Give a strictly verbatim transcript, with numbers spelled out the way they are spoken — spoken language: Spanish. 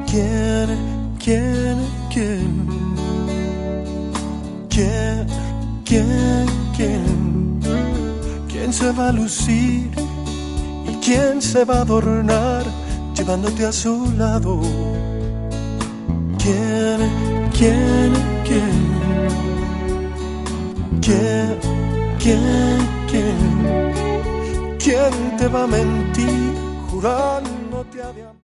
¿Quién, quién, quién? ¿Quién, quién, quién? ¿Quién se va a lucir y quién se va a adornar llevándote a su lado? ¿Quién, quién, quién? ¿Quién, quién, quién? ¿Quién te va a mentir jurándote a de amor?